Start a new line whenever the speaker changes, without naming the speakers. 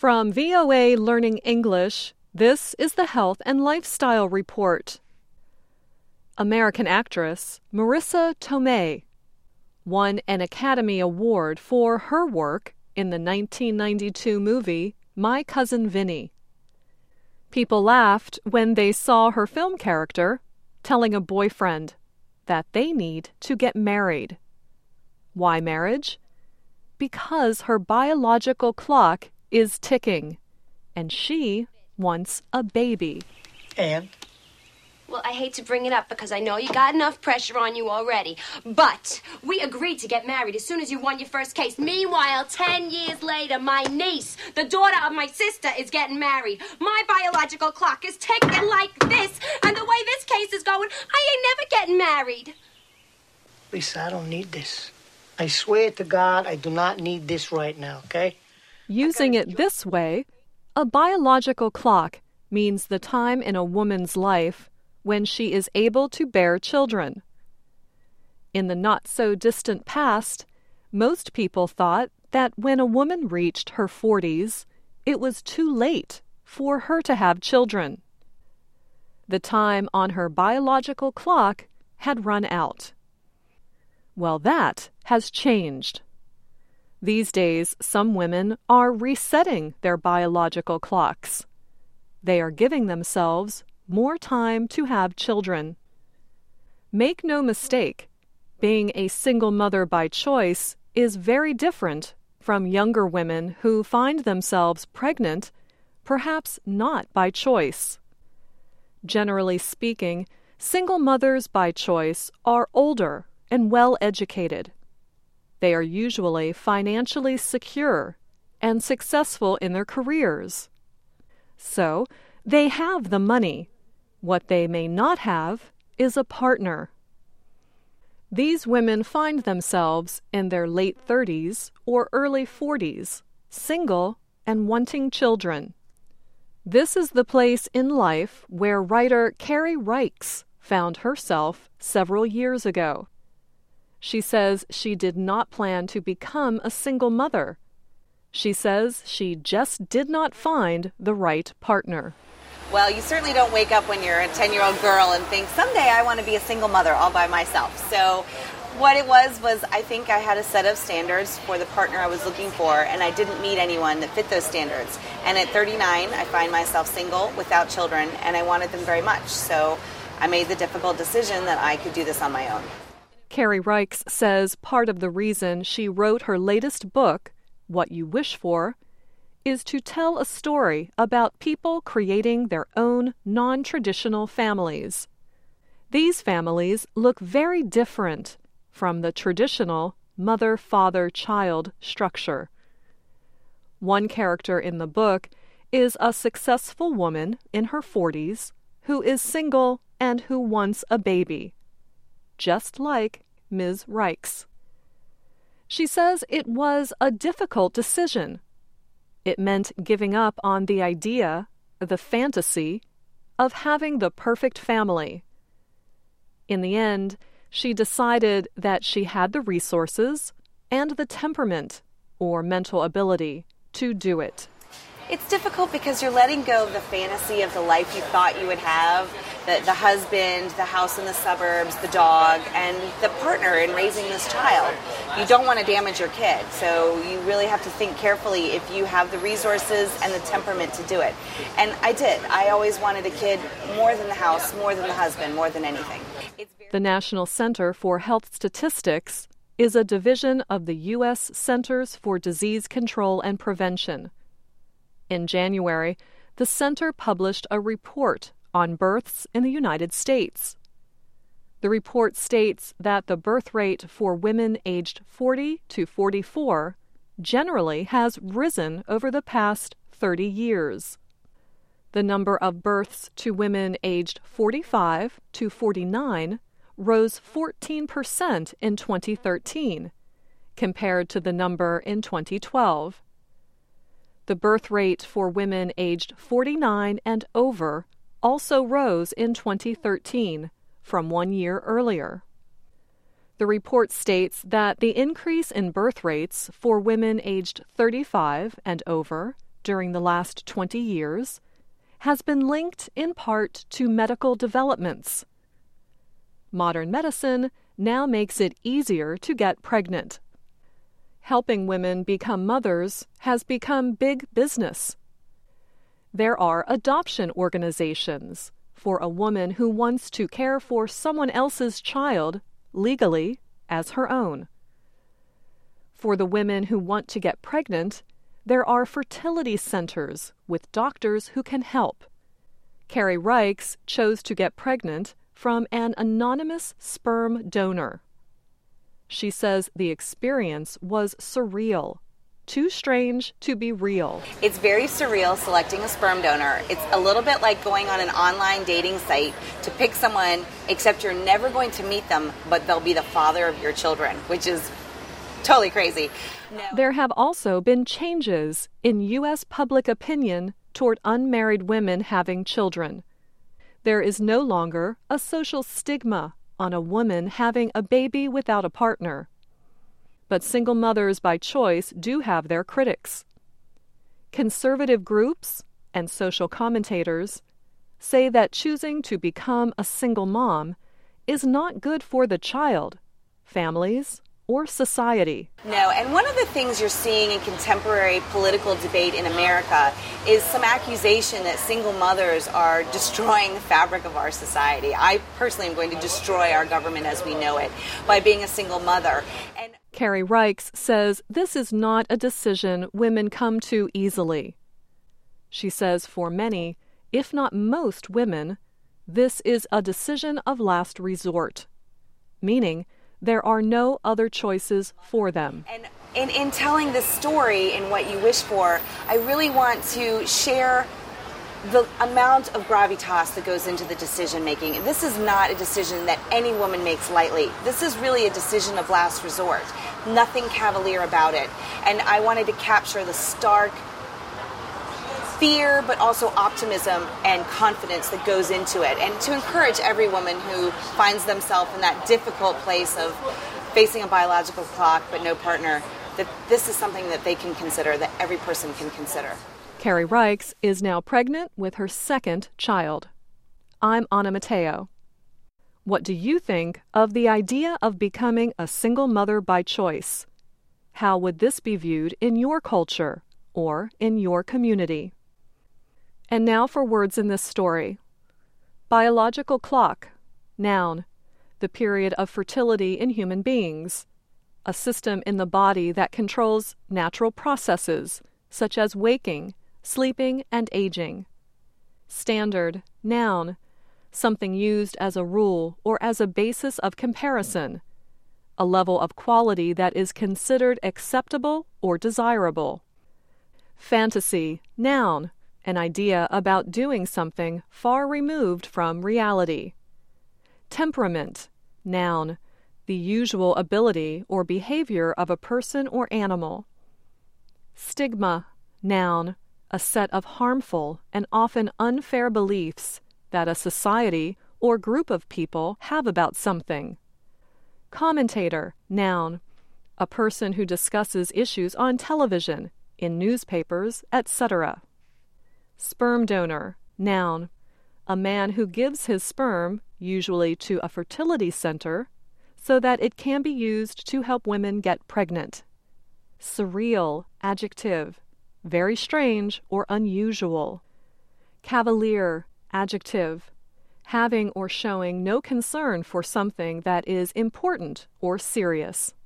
From VOA Learning English, this is the Health and Lifestyle Report. American actress Marisa Tomei won an Academy Award for her work in the 1992 movie My Cousin Vinny. People laughed when they saw her film character telling a boyfriend that they need to get married. Why marriage? Because her biological clock is ticking, and she wants a baby.
And?
Well, I hate to bring it up because I know you got enough pressure on you already, but we agreed to get married as soon as you won your first case. Meanwhile, 10 years later, my niece, the daughter of my sister, is getting married. My biological clock is ticking like this, and the way this case is going, I ain't never getting married.
Lisa, I don't need this. I swear to God, I do not need this right now, okay?
Using it this way, a biological clock means the time in a woman's life when she is able to bear children. In the not-so-distant past, most people thought that when a woman reached her 40s, it was too late for her to have children. The time on her biological clock had run out. Well, that has changed. These days, some women are resetting their biological clocks. They are giving themselves more time to have children. Make no mistake, being a single mother by choice is very different from younger women who find themselves pregnant, perhaps not by choice. Generally speaking, single mothers by choice are older and well-educated. They are usually financially secure and successful in their careers. So, they have the money. What they may not have is a partner. These women find themselves in their late 30s or early 40s, single and wanting children. This is the place in life where writer Carrie Reichs found herself several years ago. She says she did not plan to become a single mother. She says she just did not find the right partner.
Well, you certainly don't wake up when you're a 10-year-old girl and think, someday I want to be a single mother all by myself. So what it was I think I had a set of standards for the partner I was looking for, and I didn't meet anyone that fit those standards. And at 39, I find myself single without children, and I wanted them very much. So I made the difficult decision that I could do this on my own.
Carrie Reichs says part of the reason she wrote her latest book, What You Wish For, is to tell a story about people creating their own non-traditional families. These families look very different from the traditional mother-father-child structure. One character in the book is a successful woman in her 40s who is single and who wants a baby, just like Ms. Reichs. She says it was a difficult decision. It meant giving up on the idea, the fantasy, of having the perfect family. In the end, she decided that she had the resources and the temperament, or mental ability, to do it.
It's difficult because you're letting go of the fantasy of the life you thought you would have, the husband, the house in the suburbs, the dog, and the partner in raising this child. You don't want to damage your kid, so you really have to think carefully if you have the resources and the temperament to do it. And I did. I always wanted a kid more than the house, more than the husband, more than anything.
The National Center for Health Statistics is a division of the U.S. Centers for Disease Control and Prevention. In January, the center published a report on births in the United States. The report states that the birth rate for women aged 40 to 44 generally has risen over the past 30 years. The number of births to women aged 45 to 49 rose 14% in 2013, compared to the number in 2012. The birth rate for women aged 49 and over also rose in 2013 from 1 year earlier. The report states that the increase in birth rates for women aged 35 and over during the last 20 years has been linked in part to medical developments. Modern medicine now makes it easier to get pregnant. Helping women become mothers has become big business. There are adoption organizations for a woman who wants to care for someone else's child legally as her own. For the women who want to get pregnant, there are fertility centers with doctors who can help. Carrie Reichs chose to get pregnant from an anonymous sperm donor. She says the experience was surreal, too strange to be real.
It's very surreal selecting a sperm donor. It's a little bit like going on an online dating site to pick someone, except you're never going to meet them, but they'll be the father of your children, which is totally crazy. No.
There have also been changes in U.S. public opinion toward unmarried women having children. There is no longer a social stigma on a woman having a baby without a partner. But single mothers by choice do have their critics. Conservative groups and social commentators say that choosing to become a single mom is not good for the child, families, or society.
No, and one of the things you're seeing in contemporary political debate in America is some accusation that single mothers are destroying the fabric of our society. I personally am going to destroy our government as we know it by being a single mother. And
Carrie Reichs says this is not a decision women come to easily. She says for many, if not most women, this is a decision of last resort, meaning there are no other choices for them.
And in telling this story and what you wish for, I really want to share the amount of gravitas that goes into the decision making. This is not a decision that any woman makes lightly. This is really a decision of last resort. Nothing cavalier about it. And I wanted to capture the stark fear, but also optimism and confidence that goes into it, and to encourage every woman who finds themselves in that difficult place of facing a biological clock but no partner, that this is something that they can consider, that every person can consider.
Carrie Reichs is now pregnant with her second child. I'm Anna Matteo. What do you think of the idea of becoming a single mother by choice? How would this be viewed in your culture or in your community? And now for words in this story. Biological clock, noun, the period of fertility in human beings, a system in the body that controls natural processes such as waking, sleeping, and aging. Standard, noun, something used as a rule or as a basis of comparison, a level of quality that is considered acceptable or desirable. Fantasy, noun, an idea about doing something far removed from reality. Temperament, noun, the usual ability or behavior of a person or animal. Stigma, noun, a set of harmful and often unfair beliefs that a society or group of people have about something. Commentator, noun, a person who discusses issues on television, in newspapers, etc. Sperm donor, noun, a man who gives his sperm, usually to a fertility center, so that it can be used to help women get pregnant. Surreal, adjective, very strange or unusual. Cavalier, adjective, having or showing no concern for something that is important or serious.